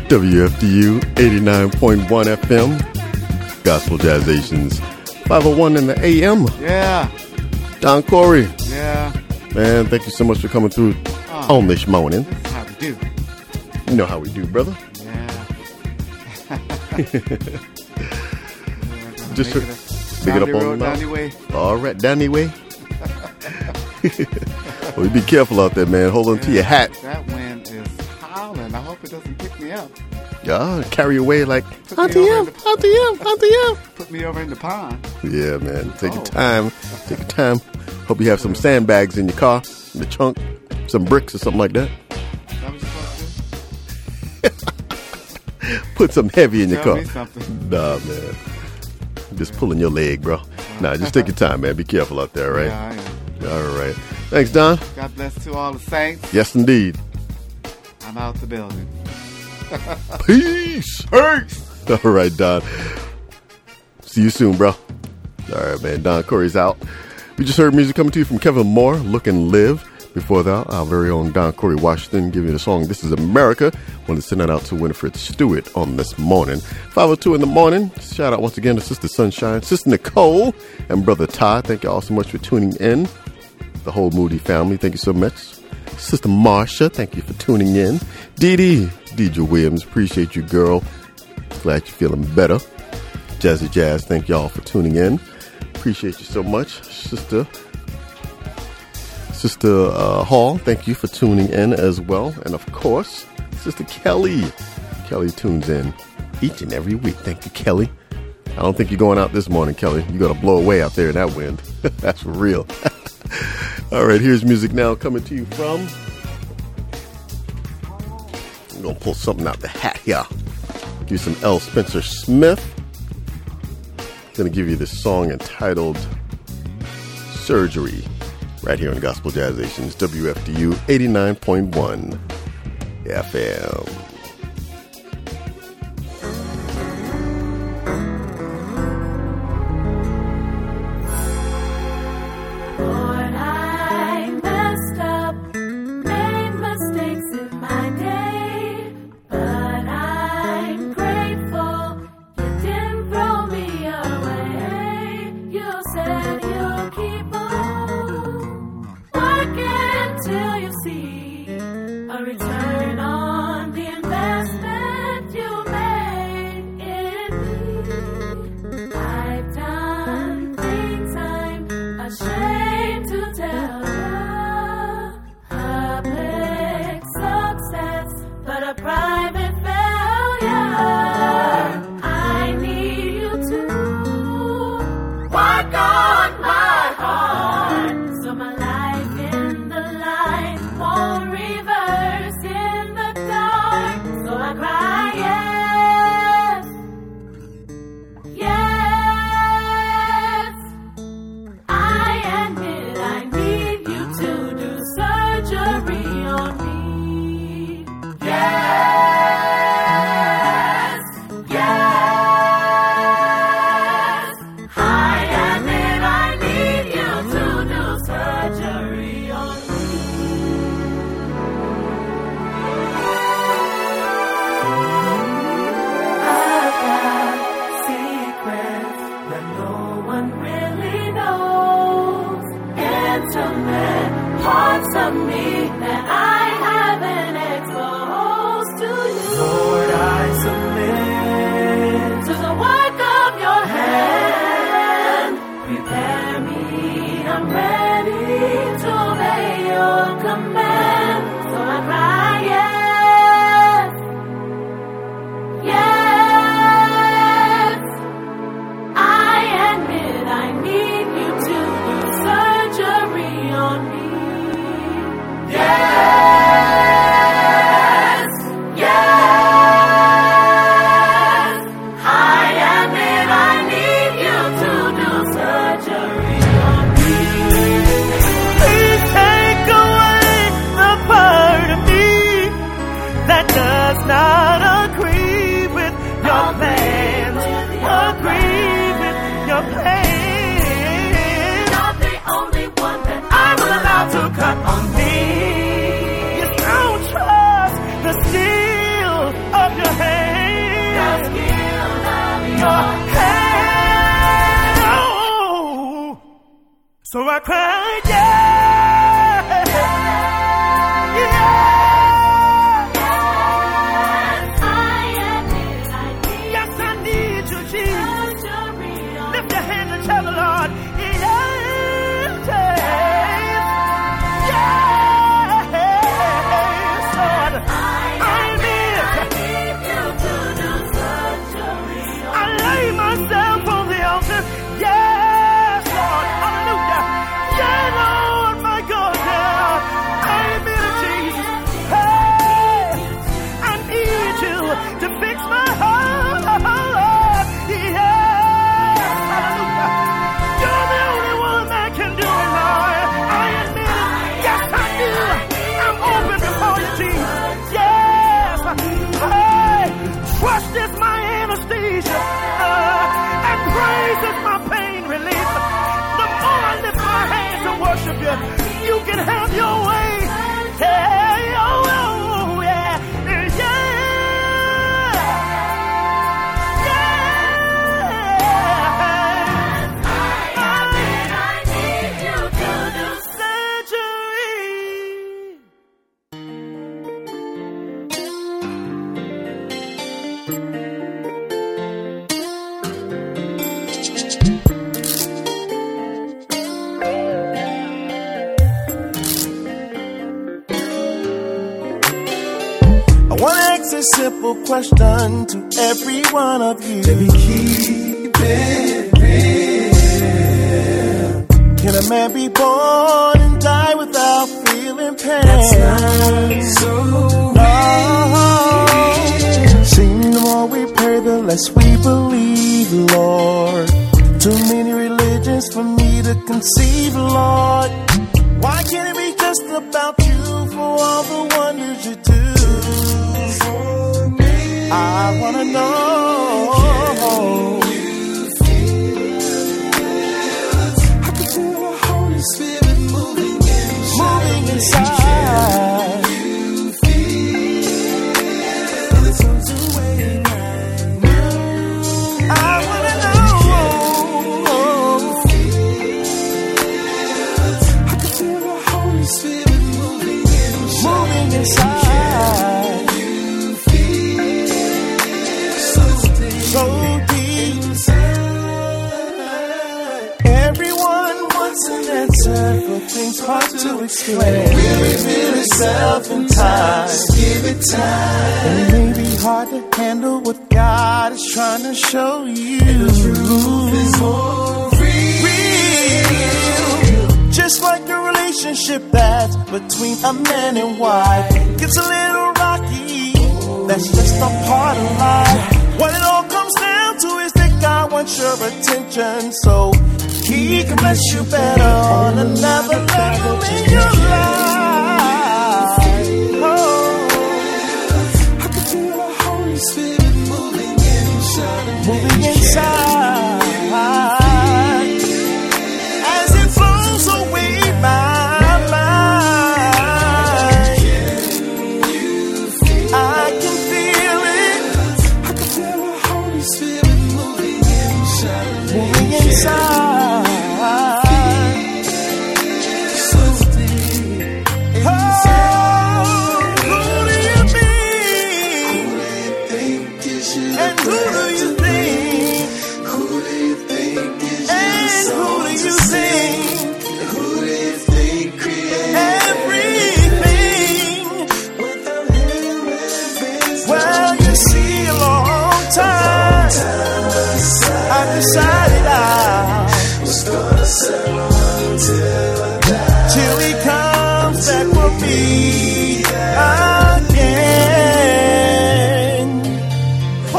WFDU 89.1 FM, Gospel Jazzations, 501 in the AM. Yeah. Don Corey. Yeah. Man, thank you so much for coming through on this morning. This is how we do. You know how we do, brother. Yeah. Just pick it up on the mountain. Way. All right, down the way. Well, you be careful out there, man. Hold on to your hat. That wind is howling. I hope it doesn't pick me up. Yeah, carry away like, Auntie Auntie M. Put me over in the pond. Yeah, man. Take your time. Take your time. Hope you have some sandbags in your car, in the trunk, some bricks or something like that. That was supposed to Put some heavy in your tell car. me something. Nah, man. Just pulling your leg, bro. Nah, just take your time, man. Be careful out there, right? Yeah, I am. All right. Thanks, Don. God bless to all the saints. Yes, indeed. I'm out the building. Peace. Peace. All right, Don. See you soon, bro. All right, man. Don Corey's out. We just heard music coming to you from Kevin Moore, Look and Live. Before that, our very own Don Corey Washington giving you the song This Is America. Want to send that out to Winifred Stewart on this morning. 5:02 in the morning. Shout out once again to Sister Sunshine, Sister Nicole, and Brother Todd. Thank you all so much for tuning in. The whole Moody family, thank you so much. Sister Marsha, thank you for tuning in. Dee Dee, Deidre Williams, appreciate you, girl. Glad you're feeling better. Jazzy Jazz, thank y'all for tuning in. Appreciate you so much. Sister Hall, thank you for tuning in as well. And of course, Sister Kelly. Kelly tunes in each and every week. Thank you, Kelly. I don't think you're going out this morning, Kelly. You're going to blow away out there in that wind. That's for real. All right, here's music now coming to you from... I'm going to pull something out the hat here. Give you some L. Spencer Smith. I'm going to give you this song entitled Surgery. Right here on Gospel Jazzations, WFDU 89.1 FM. Till you see a return on the So I cried, yeah, yeah. Tell the Lord, yes, Lord, I need you to do surgery. I lay myself on the altar, yes, Lord, hallelujah, yeah, Lord, my God, now, I admit it, Jesus, hey, I need you to fix my heart, yeah. You're the only one that can do it, Lord. I admit it. Yes, I do. I'm open before you, Jesus. Yes. Hey, trust is my anesthesia. And praise is my pain relief. The more I lift my hands and worship you, you can have your way. Hey, oh, yeah. I want to ask a simple question to every one of you. Let me keep it real. Can a man be born and die without feeling pain? That's not so real. Seeing the more we pray, the less we believe, Lord. Too many religions for me to conceive, Lord. Why can't it be just about you for all the wonders you do? I wanna know. I can feel the Holy Spirit moving inside. You feel it's on the way right now. I wanna know. I can feel the Holy Spirit moving inside. So deep inside. Everyone wants an answer for things hard to explain. Will reveal itself in time. Just give it time. And it may be hard to handle what God is trying to show you. And the truth is more real. Just like a relationship that's between a man and wife gets a little rocky. That's just a part of life. What it all comes down to is that God wants your attention, so He can bless you better on another level in your life. Oh, I can feel the Holy Spirit moving inside. As it flows away my mind, I can feel it. Holy Spirit moving inside. So deep inside. Who do you think? And who do you think? Who do you think is and who do you think? Who do you think created everything? Without Him, well, you see, a long time I decided I was gonna settle until I die. Till He comes back for me again. Oh,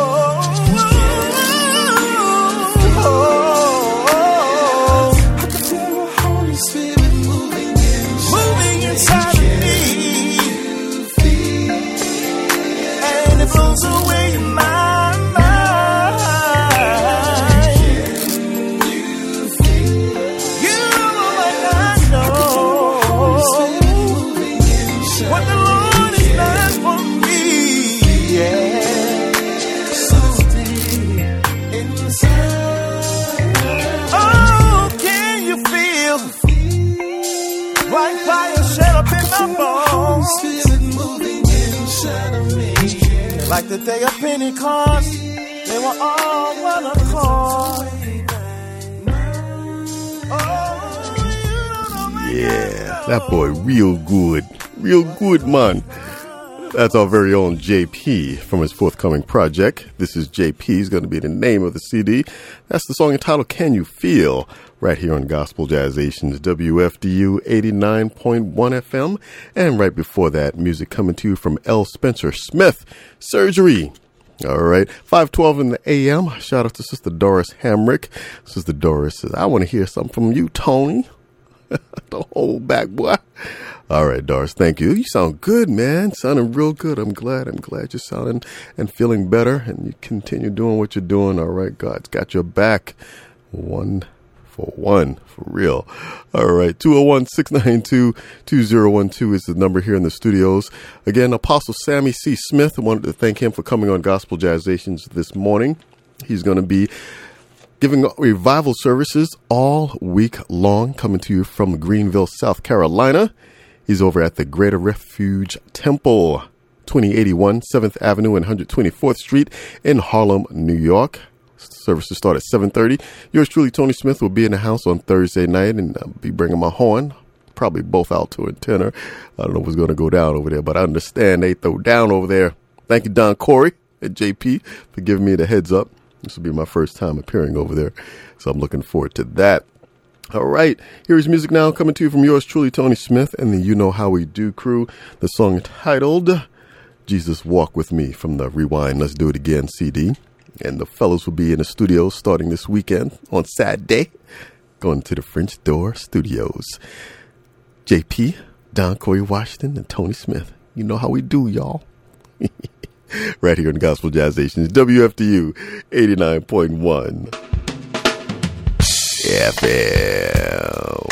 I can feel the Holy Spirit moving inside of me. And it blows away my what the Lord has done for me, yeah. So deep inside. Oh, can you feel Like the day of Pentecost, they were all one accord. Yeah, that boy real good, man. That's our very own JP from his forthcoming project. This is JP's going to be the name of the CD. That's the song entitled Can You Feel? Right here on Gospel Jazzations, WFDU 89.1 FM. And right before that, music coming to you from L. Spencer Smith, Surgery. All right, 5:12 in the a.m. Shout out to Sister Doris Hamrick. Sister Doris says, I want to hear something from you, Tony. Don't hold back, boy. All right, Doris, thank you. You sound good, man. Sounding real good. I'm glad you're sounding and feeling better, and you continue doing what you're doing. All right, God's got your back. 1 for 1, for real. All right, 201-692-2012 is the number here in the studios. Again, Apostle Sammy C. Smith, I wanted to thank him for coming on Gospel Jazzations this morning. He's going to be giving revival services all week long, coming to you from Greenville, South Carolina. He's over at the Greater Refuge Temple, 2081 7th Avenue and 124th Street in Harlem, New York. Services start at 7:30. Yours truly, Tony Smith, will be in the house on Thursday night, and I'll be bringing my horn, probably both alto and tenor. I don't know what's going to go down over there, but I understand they throw down over there. Thank you, Don Corey at JP, for giving me the heads up. This will be my first time appearing over there, so I'm looking forward to that. All right, here's music now coming to you from yours truly, Tony Smith, and the You Know How We Do crew. The song titled Jesus Walk With Me from the Rewind Let's Do It Again CD. And the fellows will be in the studio starting this weekend on Saturday, going to the French Door Studios. JP, Don Corey Washington, and Tony Smith. You know how we do, y'all. Right here in Gospel Jazzations, WFDU 89.1 FM.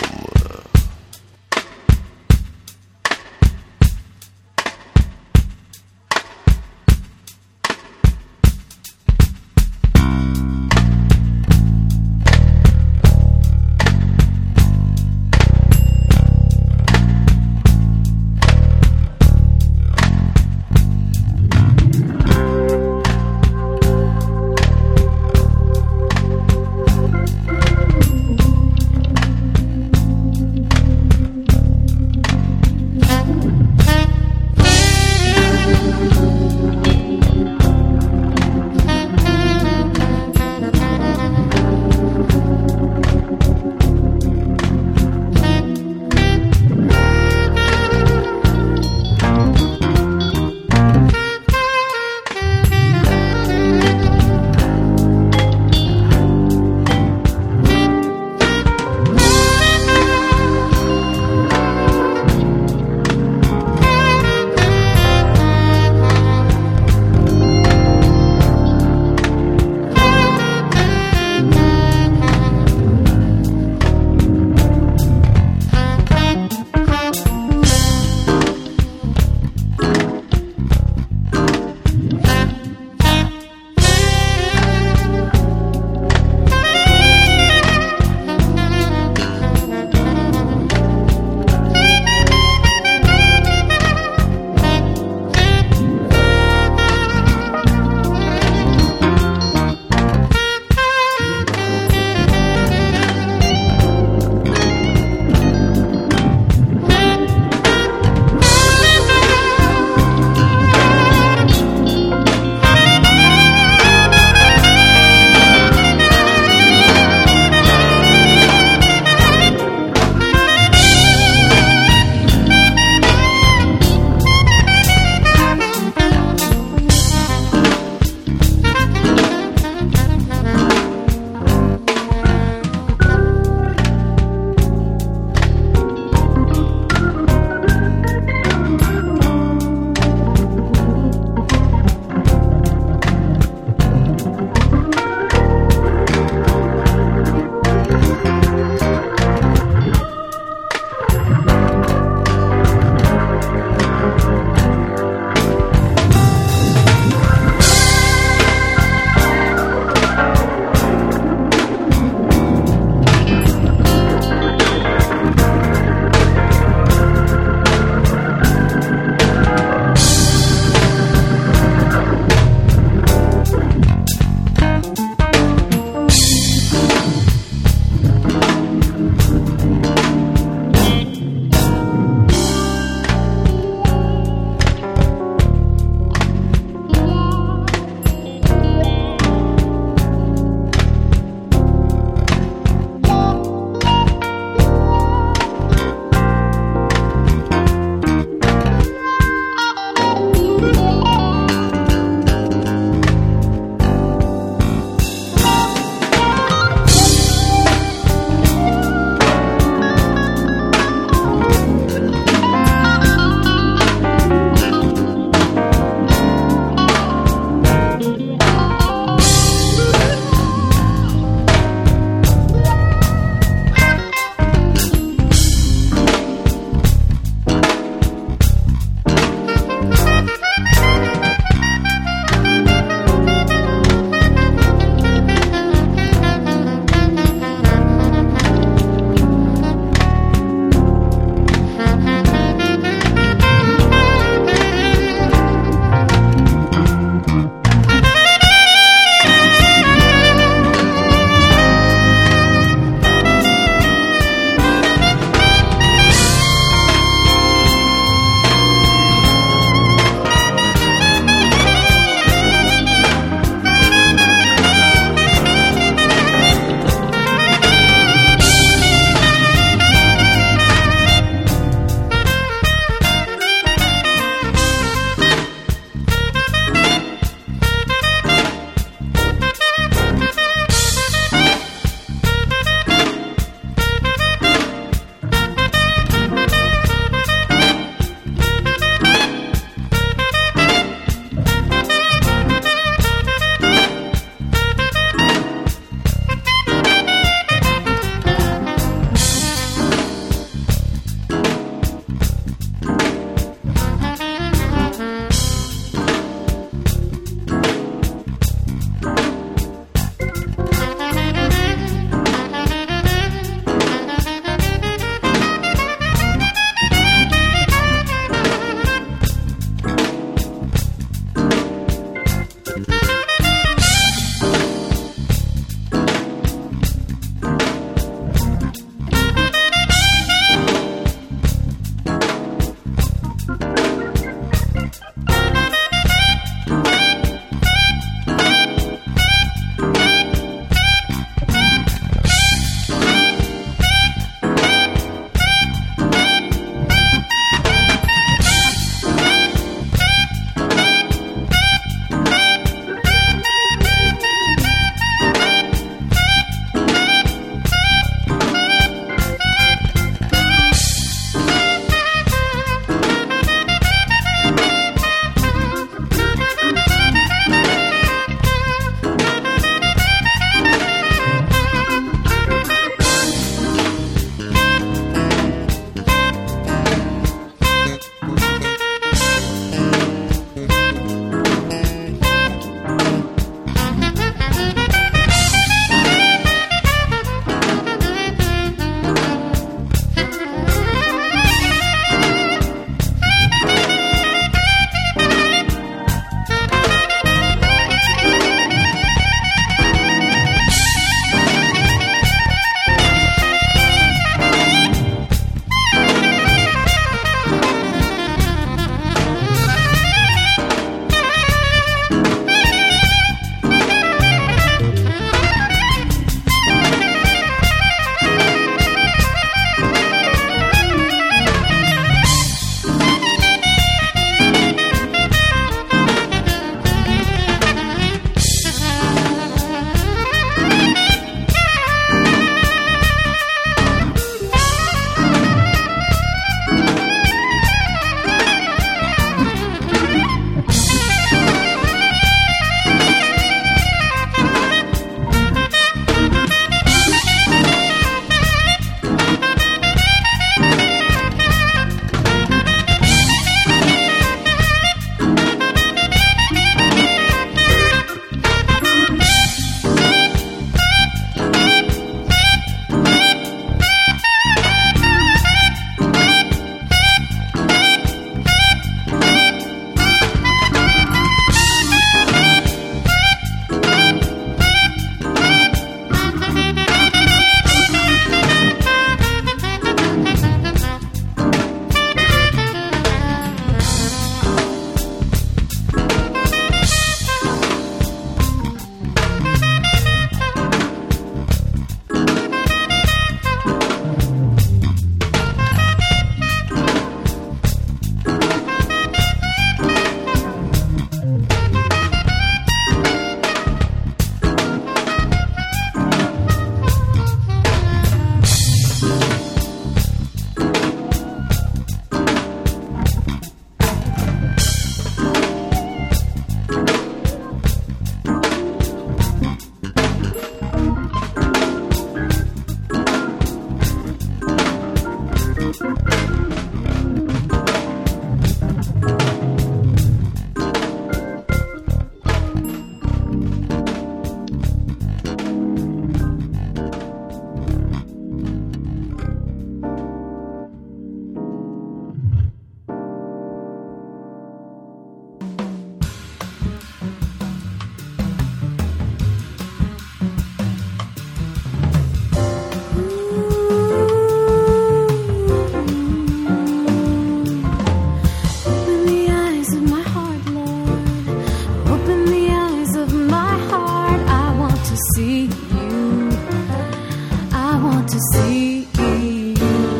to see you. I want to see you.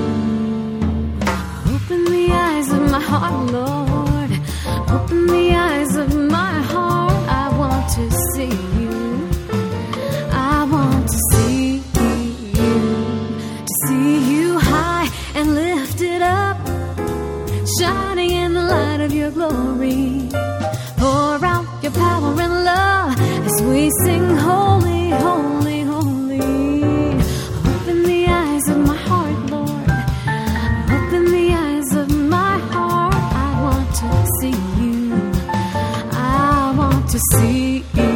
Open the eyes of my heart, Lord. Open the eyes of my heart. I want to see you. I want to see you. To see you high and lifted up, shining in the light of your glory. Pour out your power and love as we sing holy, holy, holy. Open the eyes of my heart, Lord. Open the eyes of my heart. I want to see you. I want to see you.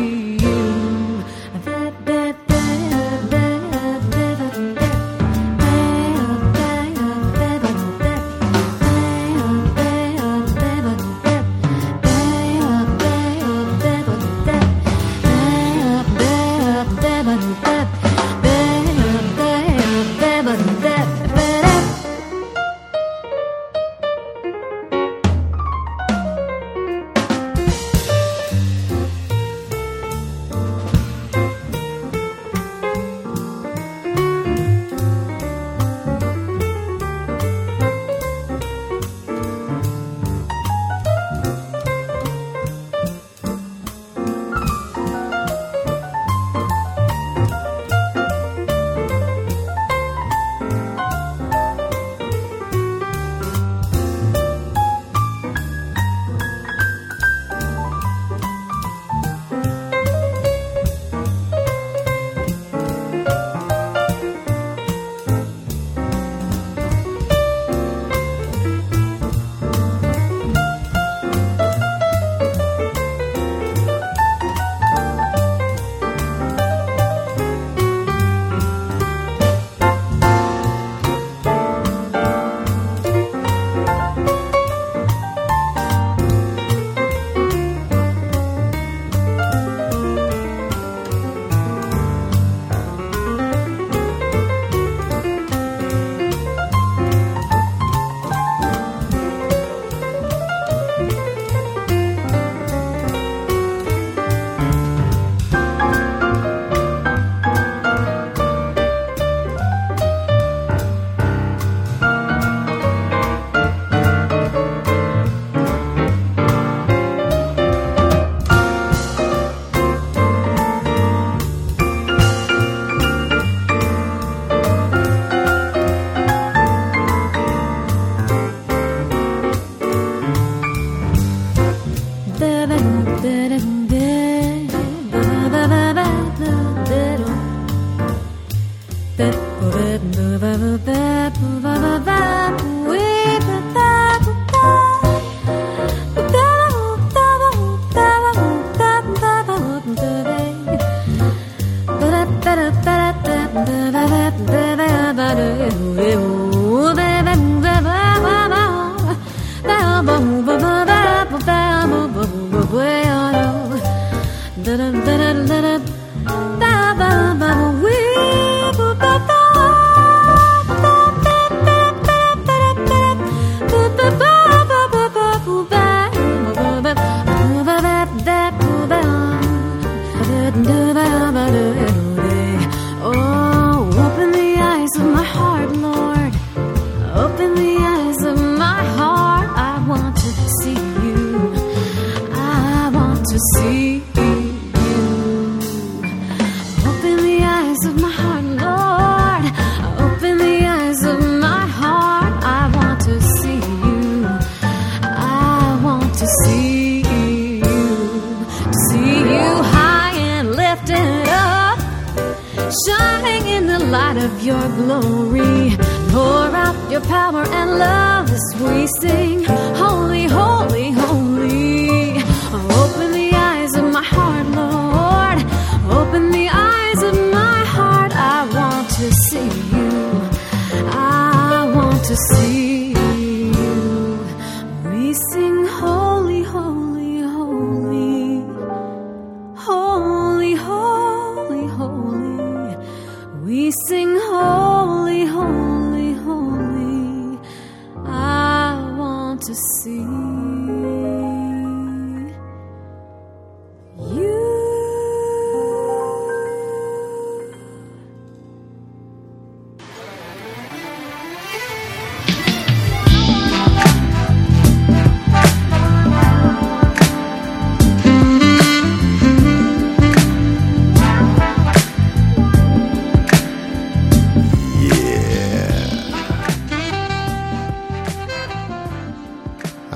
You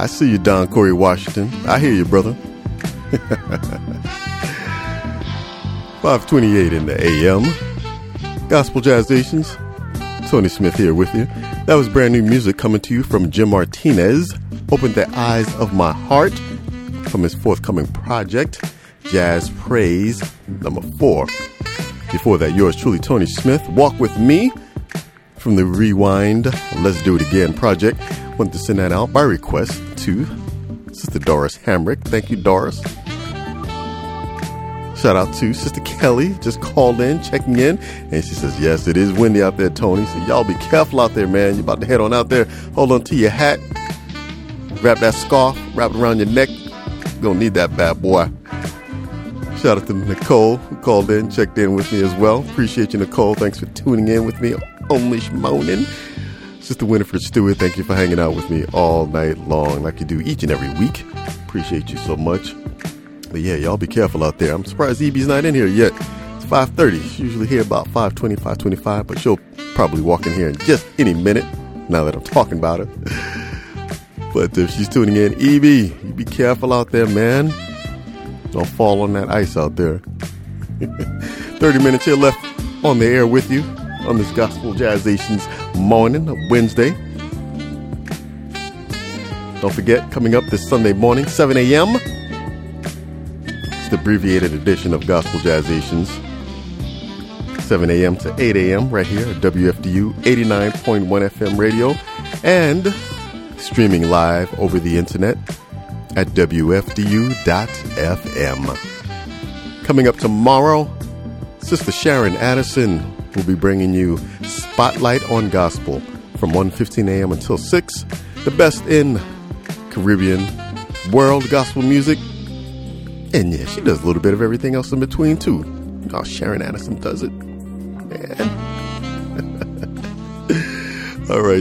I see you, Don Corey Washington. I hear you, brother. 5:28 in the AM. Gospel Jazzations. Tony Smith here with you. That was brand new music coming to you from Jim Martinez. Opened the Eyes of My Heart from his forthcoming project, Jazz Praise #4. Before that, yours truly, Tony Smith, Walk With Me from the Rewind Let's Do It Again project. Wanted to send that out by request to Sister Doris Hamrick. Thank you, Doris. Shout out to Sister Kelly, just called in, checking in, and she says, yes, it is windy out there, Tony, so y'all be careful out there, man. You're about to head on out there. Hold on to your hat, grab that scarf, wrap it around your neck. You're gonna need that bad boy. Shout out to Nicole, who called in, checked in with me as well. Appreciate you, Nicole. Thanks for tuning in with me. Only Moanin'. Sister Winifred Stewart, thank you for hanging out with me all night long like you do each and every week. Appreciate you so much. But yeah, y'all be careful out there. I'm surprised EB's not in here yet. It's 5:30. She's usually here about 5:20, 5:25, but she'll probably walk in here in just any minute now that I'm talking about her. But if she's tuning in, EB, you be careful out there, man. Don't fall on that ice out there. 30 minutes here left on the air with you on this Gospel Jazzations morning of Wednesday. Don't forget, coming up this Sunday morning, 7 a.m., the abbreviated edition of Gospel Jazzations, 7 a.m. to 8 a.m. right here at WFDU 89.1 FM radio and streaming live over the internet at WFDU.FM. Coming up tomorrow, Sister Sharon Addison will be bringing you Spotlight on Gospel from 1:15 a.m. until 6. The best in Caribbean world gospel music. And yeah, she does a little bit of everything else in between, too. Oh, Sharon Addison does it. Man. All right,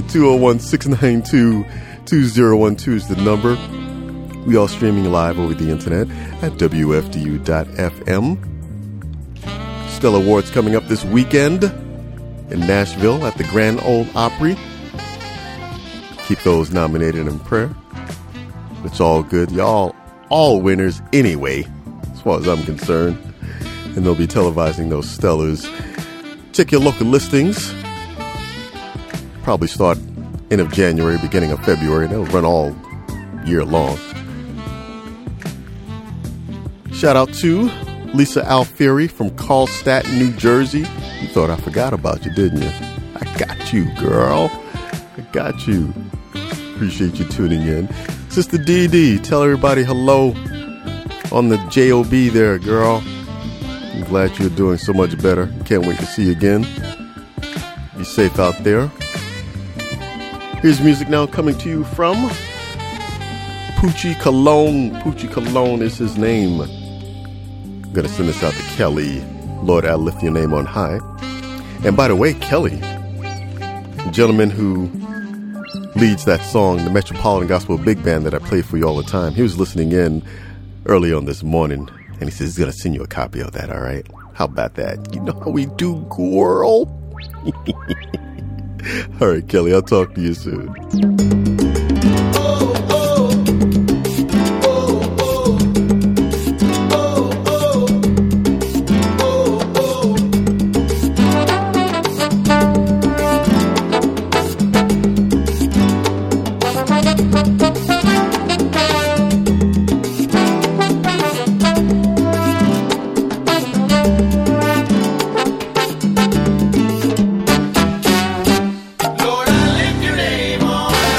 201-692-2012 is the number. We are streaming live over the internet at WFDU.FM. Stellar Awards coming up this weekend in Nashville at the Grand Ole Opry. Keep those nominated in prayer. It's all good. Y'all all winners anyway, as far as I'm concerned. And they'll be televising those Stellars. Check your local listings. Probably start end of January, beginning of February. They'll run all year long. Shout out to Lisa Alfieri from Carlstadt, New Jersey. You thought I forgot about you, didn't you? I got you, girl. I got you. Appreciate you tuning in. Sister DD, tell everybody hello on the JOB there, girl. I'm glad you're doing so much better. Can't wait to see you again. Be safe out there. Here's music now coming to you from Poochie Cologne. Poochie Cologne is his name. I'm going to send this out to Kelly. Lord, I lift your name on high. And by the way, Kelly, the gentleman who leads that song, the Metropolitan Gospel Big Band that I play for you all the time, he was listening in early on this morning, and he says he's going to send you a copy of that, all right? How about that? You know how we do, girl? All right, Kelly, I'll talk to you soon. Lord, I lift your name on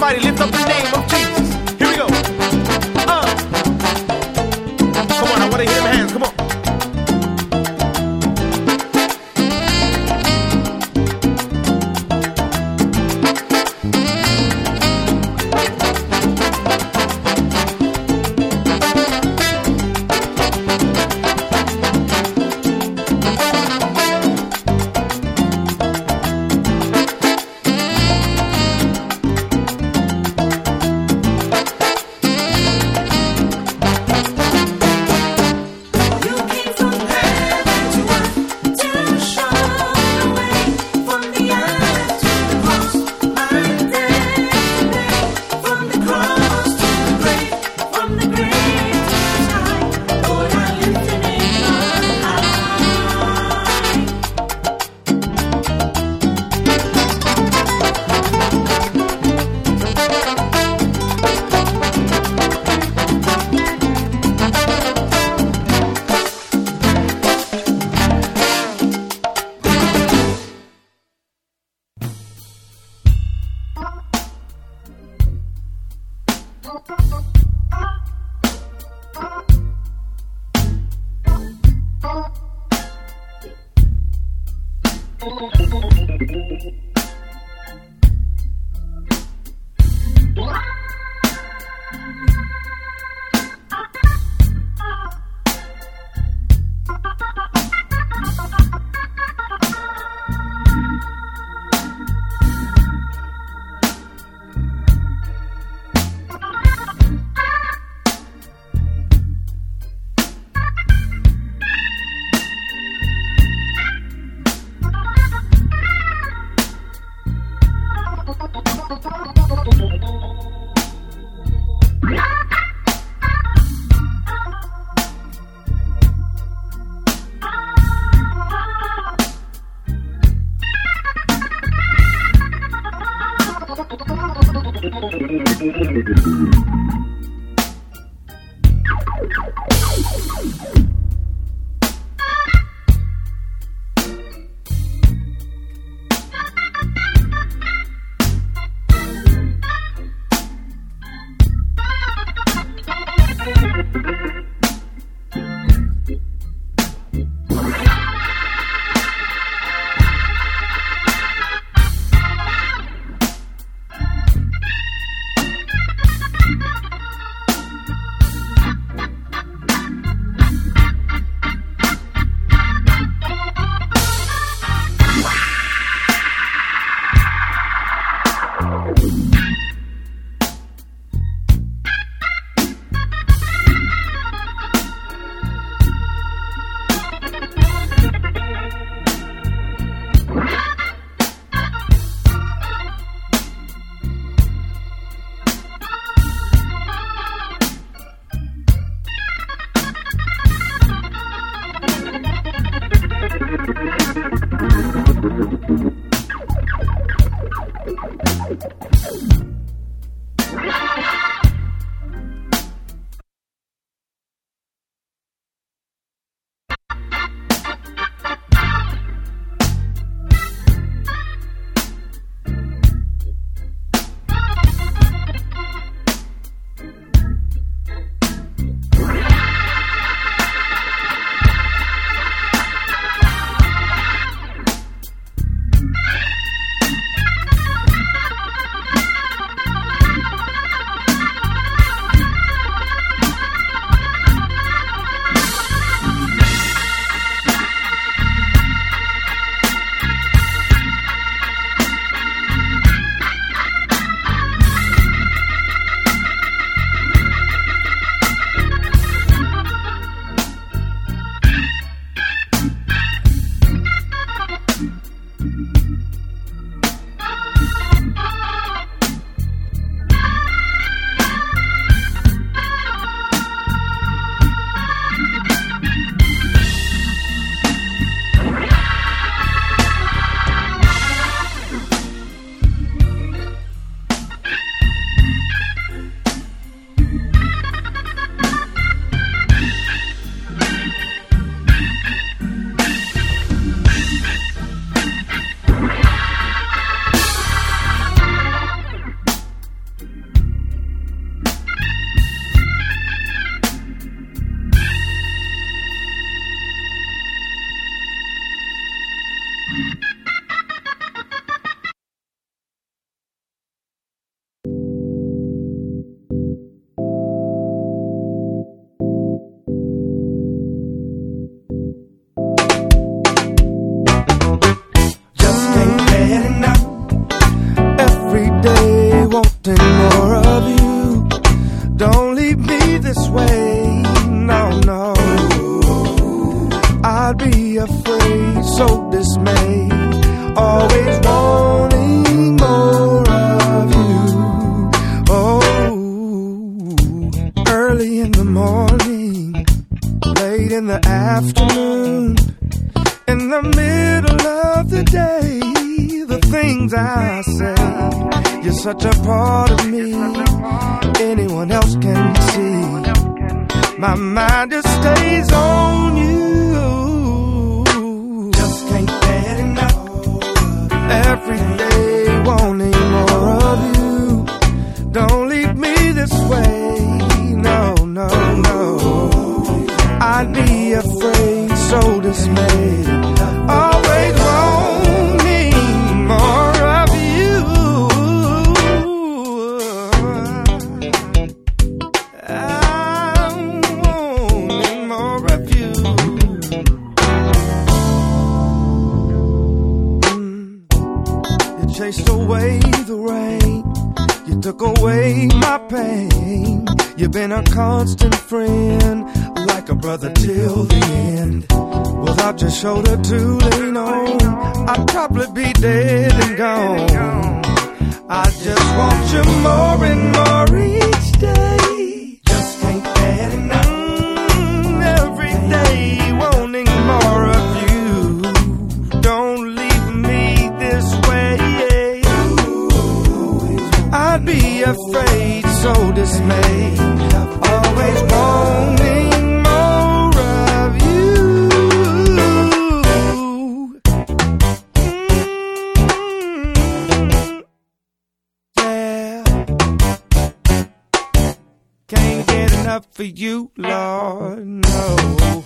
Everybody lift up the name of Jesus. Here we go. Come on, I want to hear them hands. Come on. say you're such a part of me. Anyone else can see. My mind just stays on you. Just can't get enough. Every day wanting more of you. Don't leave me this way. No, no, no. I'd be afraid, so dismayed. Always wanting more of you. I'm wanting more of you. You chased away the rain. You took away my pain. You've been a constant friend, like a brother till the end. Without your shoulder to lean on, I'd probably be dead and gone. I just want you more and more each day. Just can't get enough. Every day wanting more of you. Don't leave me this way. I'd be afraid, so dismayed. Always wanting more of you. Yeah. Can't get enough for you, Lord, no.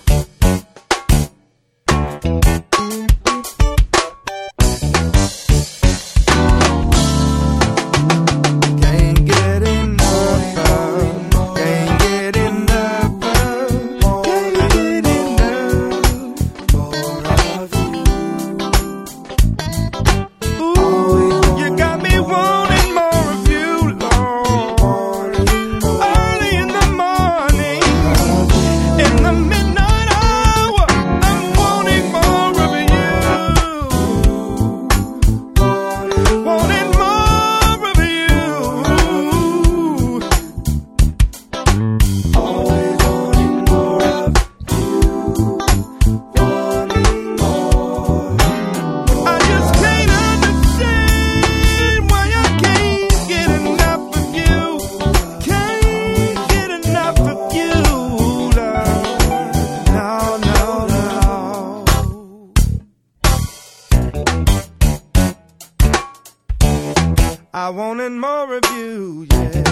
I wanted more of you, yeah.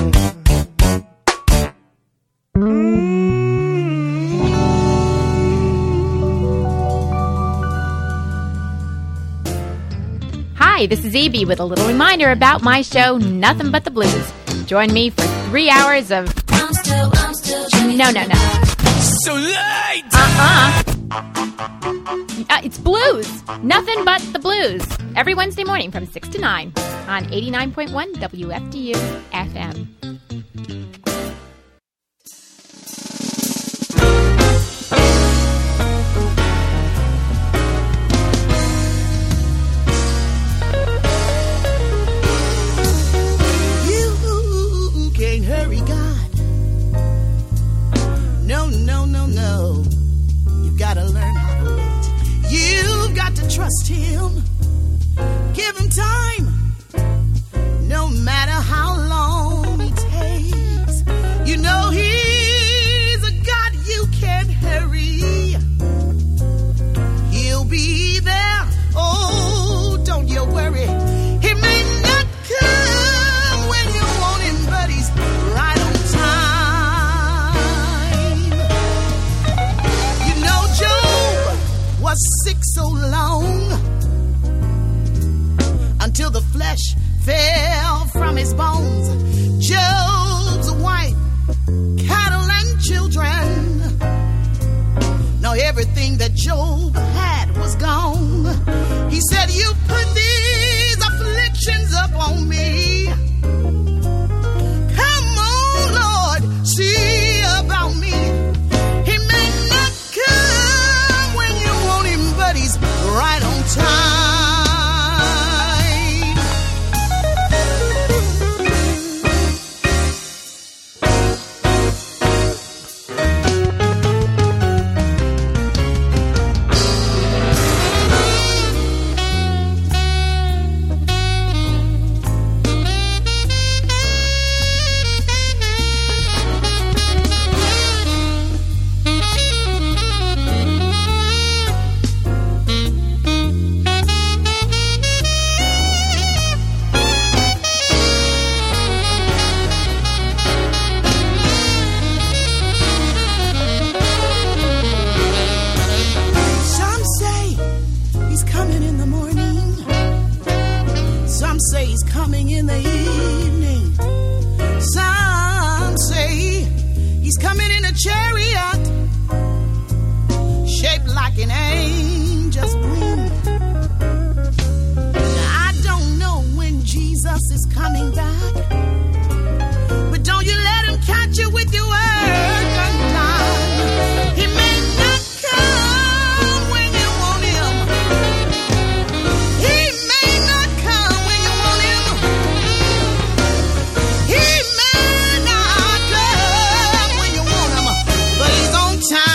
Hi, this is Evie with a little reminder about my show, Nothing But the Blues. Join me for 3 hours of... I'm still No. So late! It's blues. Nothing but the blues. Every Wednesday morning from 6 to 9 on 89.1 WFDU FM. You can't hurry God. No. You gotta learn how to wait. You've got to trust Him. Give Him time. No matter how long it takes. You know He's a God you can't hurry. He'll be there. Oh, don't you worry. He may not come when you want Him, but He's right on time. You know Job was sick so long until the flesh fell from his bones. Job's wife, cattle and children. Now everything that Job had was gone. He said, you put these afflictions up on me. Come on, Lord, see about me. He may not come when you want Him, but He's right on time. say he's coming in the evening. Some say he's coming in a chariot, shaped like an angel's wing. I don't know when Jesus is coming back, but don't you let him catch you with your word undone. He may not come when you want him. He may not come when you want him. He may not come when you want him, but he's on time.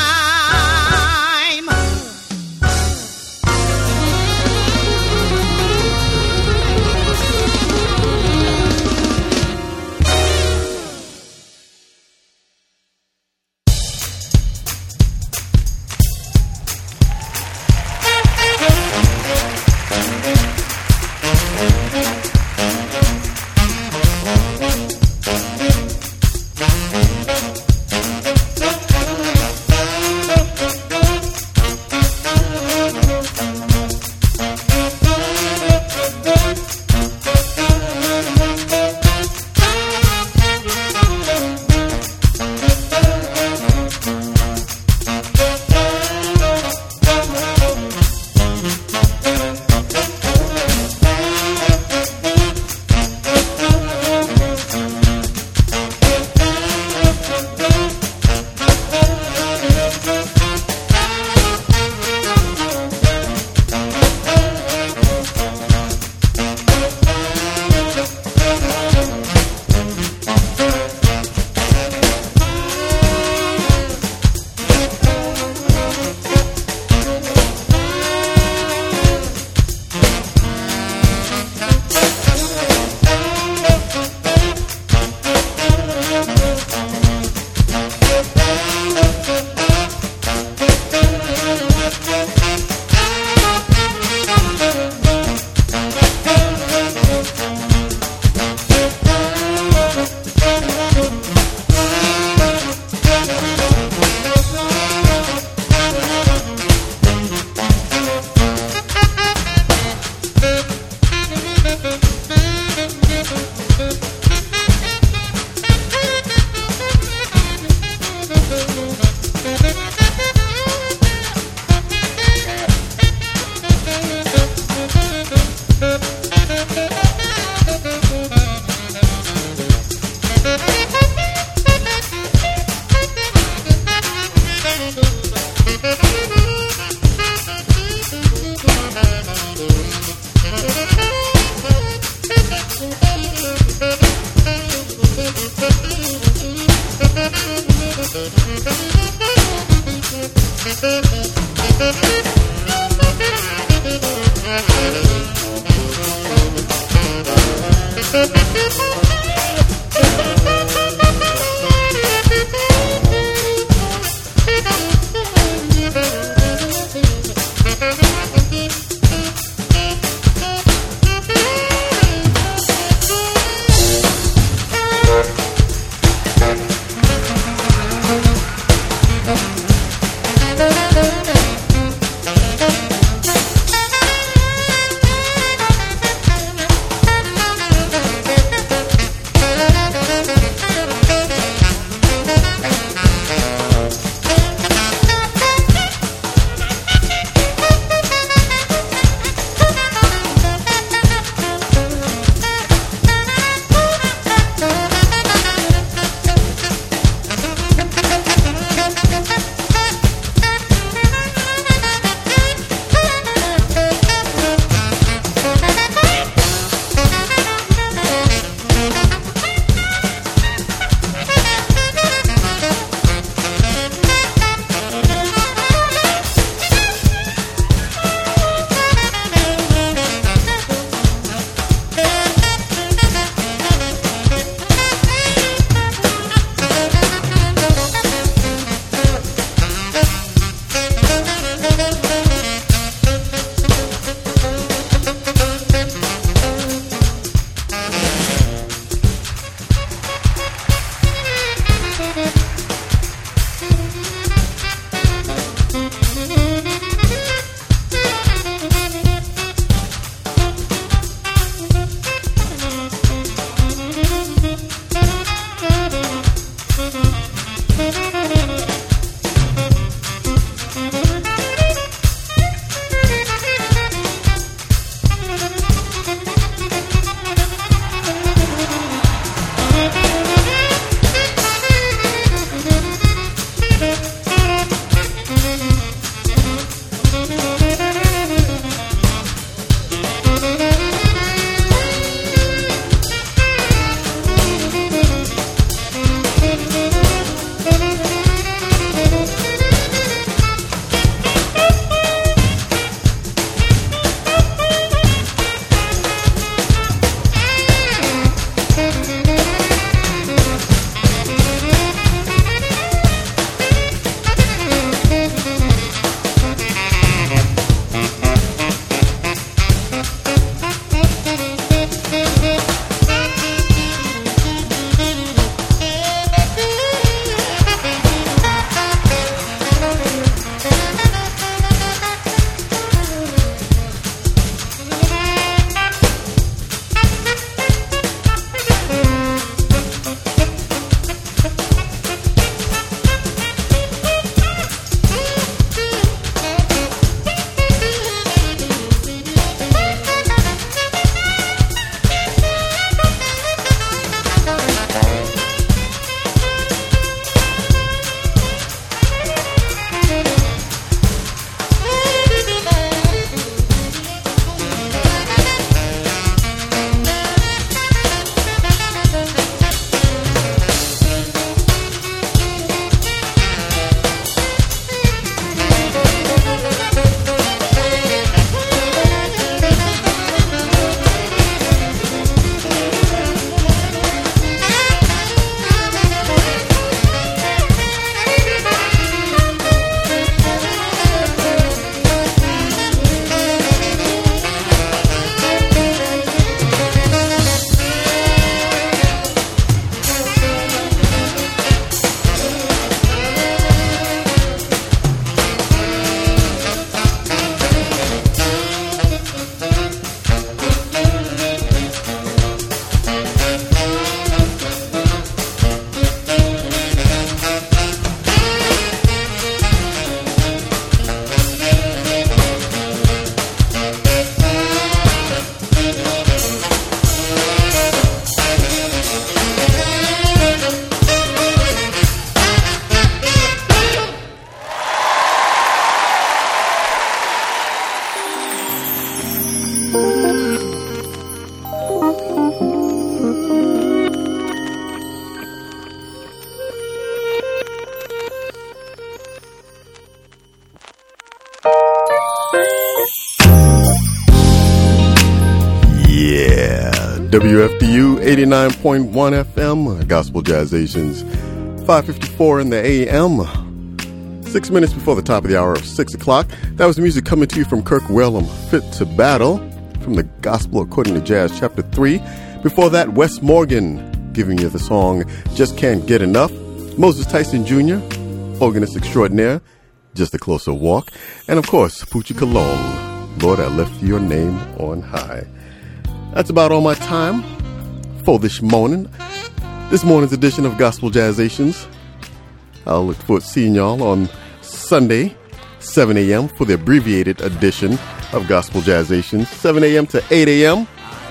WFDU 89.1 FM, Gospel Jazzations, 5:54 in the AM. 6 minutes before the top of the hour of 6 o'clock. That was the music coming to you from Kirk Whalum, Fit to Battle, from the Gospel According to Jazz, Chapter 3. Before that, Wes Morgan giving you the song Just Can't Get Enough. Moses Tyson Jr., organist extraordinaire, Just a Closer Walk. And of course, Pucci Cologne, Lord, I lift your name on high. That's about all my time for this morning. This morning's edition of Gospel Jazzations. I'll look forward to seeing y'all on Sunday, 7 a.m. for the abbreviated edition of Gospel Jazzations, 7 a.m. to 8 a.m.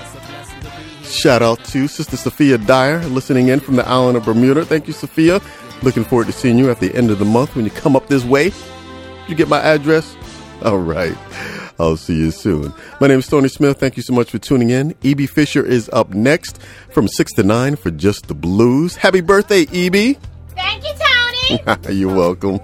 Shout out to Sister Sophia Dyer listening in from the island of Bermuda. Thank you, Sophia. Looking forward to seeing you at the end of the month when you come up this way. Did you get my address? All right. I'll see you soon. My name is Tony Smith. Thank you so much for tuning in. E.B. Fisher is up next from 6 to 9 for Just the Blues. Happy birthday, E.B. Thank you, Tony. You're welcome.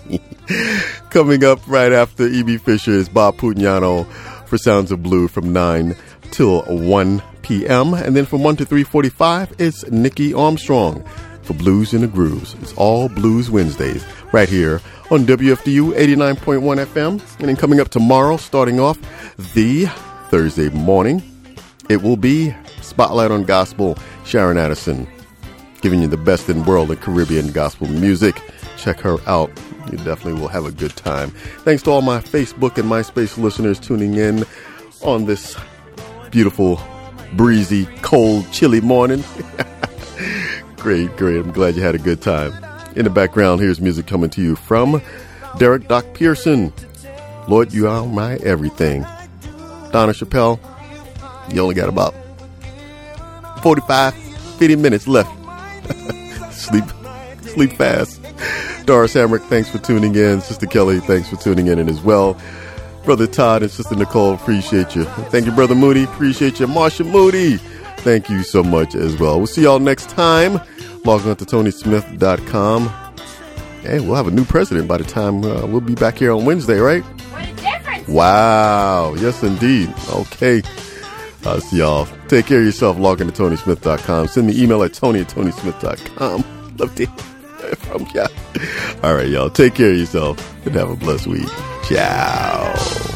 Coming up right after E.B. Fisher is Bob Pugnano for Sounds of Blue from 9 till 1 p.m. And then from 1 to 3:45, it's Nikki Armstrong for Blues in the Grooves. It's all Blues Wednesdays right here on WFDU 89.1 FM. And then coming up tomorrow, starting off the Thursday morning, it will be Spotlight on Gospel, Sharon Addison, giving you the best in world of Caribbean gospel music. Check her out. You definitely will have a good time. Thanks to all my Facebook and MySpace listeners tuning in on this beautiful, breezy, cold, chilly morning. Great. I'm glad you had a good time. In the background, here's music coming to you from Derek Doc Pearson. Lord, you are my everything. Donna Chappelle, you only got about 45, 50 minutes left. Sleep fast. Doris Hamrick, thanks for tuning in. Sister Kelly, thanks for tuning in as well. Brother Todd and Sister Nicole, appreciate you. Thank you, Brother Moody. Appreciate you. Marsha Moody, thank you so much as well. We'll see y'all next time. Log on to TonySmith.com. Hey, we'll have a new president by the time we'll be back here on Wednesday, right? What a difference. Wow. Yes, indeed. Okay. I'll see y'all. Take care of yourself. Log on to TonySmith.com. Send me email at Tony@TonySmith.com. Love to hear from you. All right, y'all. Take care of yourself and have a blessed week. Ciao.